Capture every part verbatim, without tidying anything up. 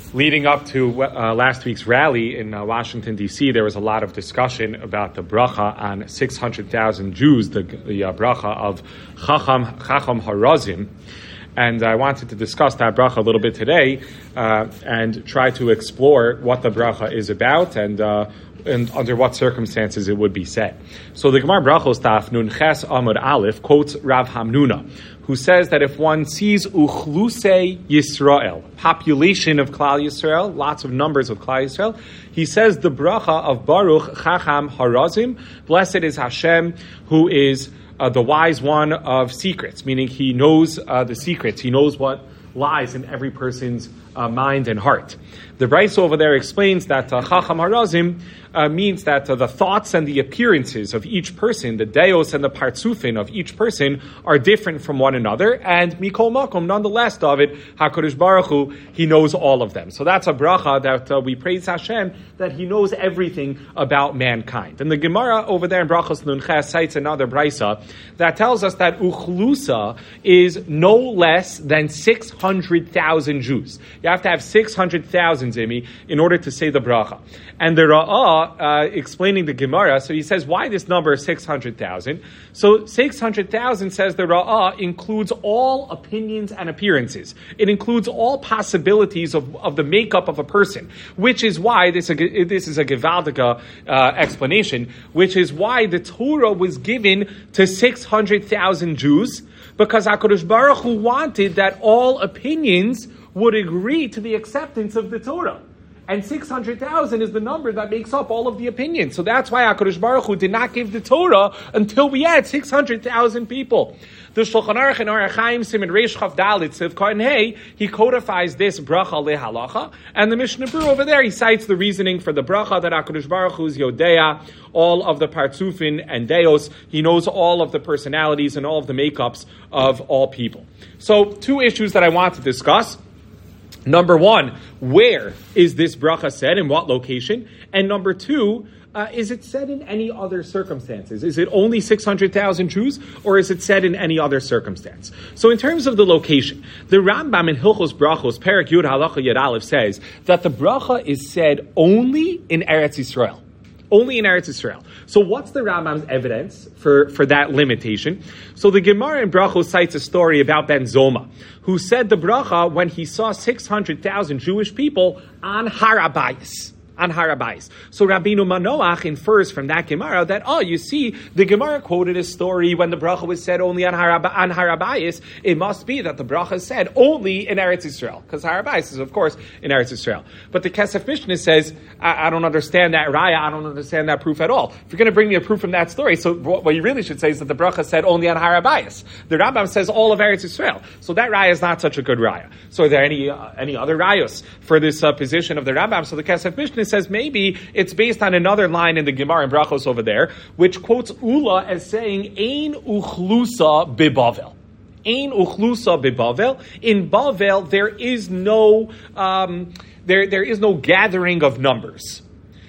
Leading up to uh, last week's rally in uh, Washington, D C, there was a lot of discussion about the bracha on six hundred thousand Jews, the, the uh, bracha of Chacham, Chacham Harazim. And I wanted to discuss that bracha a little bit today uh, and try to explore what the bracha is about and uh, and under what circumstances it would be said. So the Gemara Brachos Taf Nun Ches Amud Aleph quotes Rav Hamnuna, who says that if one sees Uchlusei Yisrael, population of Klal Yisrael, lots of numbers of Klal Yisrael, he says the bracha of Baruch Chacham Harazim, blessed is Hashem, who is uh, the wise one of secrets, meaning he knows uh, the secrets, he knows what lies in every person's uh, mind and heart. The Brisa over there explains that uh, Chacham Harazim uh, means that uh, the thoughts and the appearances of each person, the deos and the partsufin of each person, are different from one another, and Mikol Makom, nonetheless, David, HaKadosh Baruch Hu, he knows all of them. So that's a bracha that uh, we praise Hashem, that he knows everything about mankind. And the Gemara over there in Brachos Nun Ches cites another Brisa that tells us that Uchlusa is no less than six hundred thousand Jews. You have to have six hundred thousand, Zimi, in order to say the bracha. And the Ra'ah, uh, explaining the Gemara, so he says, why this number is six hundred thousand? So six hundred thousand, says the Ra'ah, includes all opinions and appearances. It includes all possibilities of, of the makeup of a person, which is why, this, this is a Gewaldige uh, explanation, which is why the Torah was given to six hundred thousand Jews, because HaKadosh Baruch Hu wanted that all opinions would agree to the acceptance of the Torah. And six hundred thousand is the number that makes up all of the opinions. So that's why HaKadosh Baruch Hu did not give the Torah until we had six hundred thousand people. The Shulchan Aruch and Orach Chaim Siman Reish Chav Dalit Siv Kohen Hey, he codifies this bracha lehalacha, and the Mishnah Berurah over there, he cites the reasoning for the bracha that HaKadosh Baruch Hu is Yodea, all of the partsufin and deos, he knows all of the personalities and all of the makeups of all people. So, two issues that I want to discuss. Number one, where is this bracha said, in what location? And number two, uh, is it said in any other circumstances? Is it only six hundred thousand Jews, or is it said in any other circumstance? So in terms of the location, the Rambam in Hilchos Brachos, Perek Yud Halacha Yud Aleph, says that the bracha is said only in Eretz Yisrael. Only in Eretz Yisrael. So what's the Rambam's evidence for, for that limitation? So the Gemara in Brachos cites a story about Ben Zoma, who said the bracha when he saw six hundred thousand Jewish people on Har Habayis. On Har Habayis. So Rabbeinu Manoach infers from that Gemara that, oh, you see, the Gemara quoted a story when the bracha was said only on Har, on Har Habayis. It must be that the bracha is said only in Eretz Yisrael, because Har Habayis is, of course, in Eretz Yisrael. But the Kesef Mishnah says, I, I don't understand that raya, I don't understand that proof at all. If you're going to bring me a proof from that story, so what you really should say is that the bracha said only on Har Habayis. The Rambam says all of Eretz Yisrael. So that raya is not such a good raya. So are there any uh, any other rayos for this uh, position of the Rambam? So the Kesef Mishnah says maybe it's based on another line in the Gemara in Brachos over there, which quotes Ula as saying, Ein uchlusa bibavel. Ein uchlusa bibavel. In Bavel, there is no um, there there is no gathering of numbers.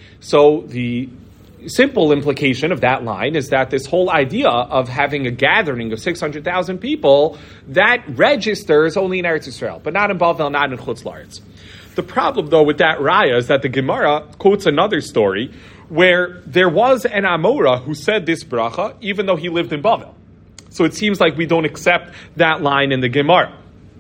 So the simple implication of that line is that this whole idea of having a gathering of six hundred thousand people, that registers only in Eretz Yisrael, but not in Bavel, not in Chutz La'aretz. The problem, though, with that raya is that the Gemara quotes another story where there was an Amora who said this bracha, even though he lived in Bavel. So it seems like we don't accept that line in the Gemara.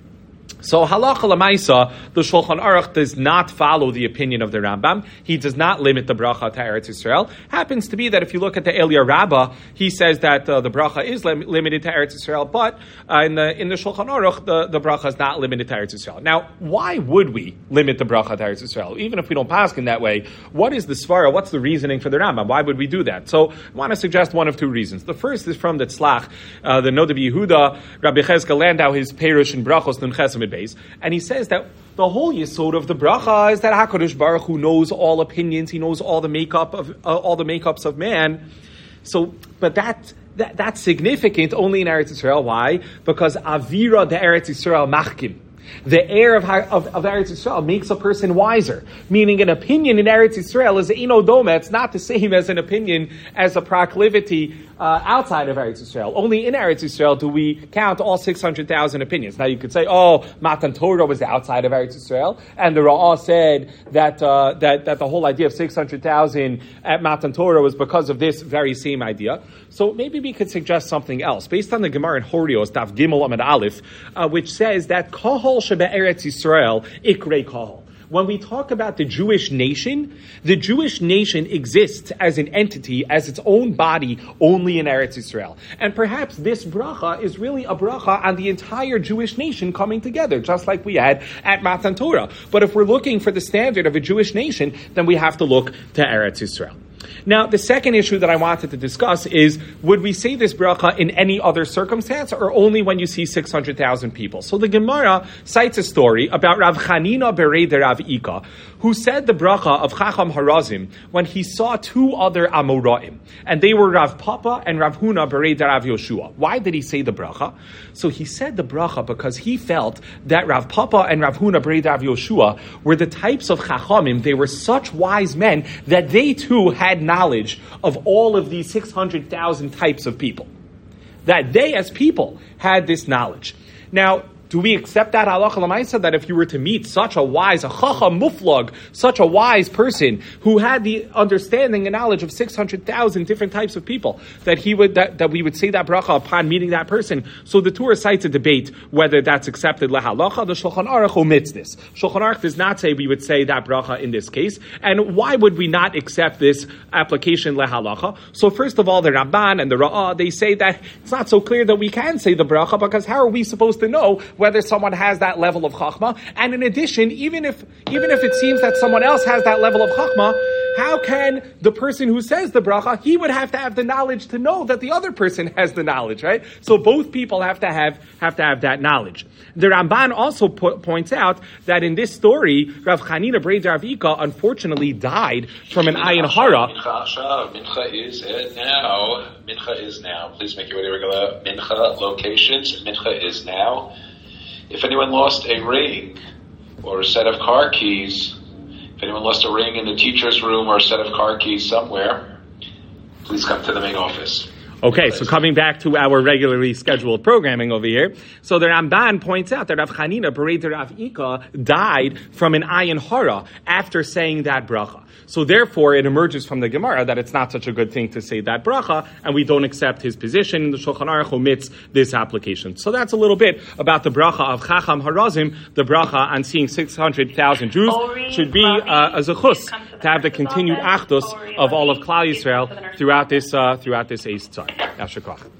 So halacha l'maisa, the Shulchan Aruch does not follow the opinion of the Rambam. He does not limit the bracha to Eretz Yisrael. Happens to be that if you look at the Eliyah Rabbah, he says that uh, the bracha is lim- limited to Eretz Yisrael, but uh, in the in the Shulchan Aruch, the, the bracha is not limited to Eretz Yisrael. Now, why would we limit the bracha to Eretz Yisrael? Even if we don't pass in that way, what is the svara? What's the reasoning for the Rambam? Why would we do that? So, I want to suggest one of two reasons. The first is from the Tzlach, uh, the Noda B'Yehuda, Rabbi Chezkel Landau, his Perush in Brachos Nun Ches Amud Beis, and he says that the whole yesod of the bracha is that HaKadosh Baruch Hu knows all opinions, he knows all the makeup of uh, all the makeups of man. So, but that, that that's significant only in Eretz Yisrael. Why? Because Avira de Eretz Yisrael machkim. The air of, of, of Eretz Yisrael makes a person wiser. Meaning an opinion in Eretz Yisrael is Eino Doma. It's not the same as an opinion as a proclivity uh, outside of Eretz Yisrael. Only in Eretz Yisrael do we count all six hundred thousand opinions. Now you could say, oh, Matan Torah was outside of Eretz Yisrael, and the Ra'ah said that, uh, that, that the whole idea of six hundred thousand at Matan Torah was because of this very same idea. So maybe we could suggest something else. Based on the Gemara in Horios, Daf Gimel Amud Aleph, uh, which says that Kahol Shebe Eretz Yisrael Ikrei Kahol. When we talk about the Jewish nation, the Jewish nation exists as an entity, as its own body, only in Eretz Yisrael. And perhaps this bracha is really a bracha on the entire Jewish nation coming together, just like we had at Matan Torah. But if we're looking for the standard of a Jewish nation, then we have to look to Eretz Yisrael. Now, the second issue that I wanted to discuss is, would we say this bracha in any other circumstance or only when you see six hundred thousand people? So the Gemara cites a story about Rav Chanina Berei de Rav Ika, who said the bracha of Chacham Harazim when he saw two other Amoraim, and they were Rav Papa and Rav Huna Berei de Rav Yoshua. Why did he say the bracha? So he said the bracha because he felt that Rav Papa and Rav Huna Berei de Rav Yoshua were the types of Chachamim. They were such wise men that they too had knowledge of all of these six hundred thousand types of people. That they as people had this knowledge. Now, do we accept that halacha l'maisa, that if you were to meet such a wise, a chacham muflag, such a wise person who had the understanding and knowledge of six hundred thousand different types of people, that he would that, that we would say that bracha upon meeting that person? So the Torah cites a debate whether that's accepted lehalacha. The Shulchan Aruch omits this. Shulchan Aruch does not say we would say that bracha in this case. And why would we not accept this application lehalacha? So first of all, the Ramban and the Ra'ah, they say that it's not so clear that we can say the bracha, because how are we supposed to know whether someone has that level of chachma? And in addition, even if even if it seems that someone else has that level of chachma, how can the person who says the bracha, he would have to have the knowledge to know that the other person has the knowledge, right? So both people have to have have to have that knowledge. The Ramban also po- points out that in this story, Rav Chanina Berei de Rav Ika unfortunately died from an ayin hara. Mincha, mincha is now. Mincha is now. Please make your way to regular mincha locations. Mincha is now. If anyone lost a ring or a set of car keys, if anyone lost a ring in the teacher's room or a set of car keys somewhere, please come to the main office. Okay, so coming back to our regularly scheduled programming over here. So the Ramban points out that Rav Chanina Berei de Rav Ika died from an ayin hara after saying that bracha. So therefore, it emerges from the Gemara that it's not such a good thing to say that bracha, and we don't accept his position. The Shulchan Aruch omits this application. So that's a little bit about the bracha of Chacham Harazim. The bracha on seeing six hundred thousand Jews should be uh, a zechus to have the continued achdus of all of Klal Yisrael throughout this uh, throughout this Eis Tzar. Yashar Koach.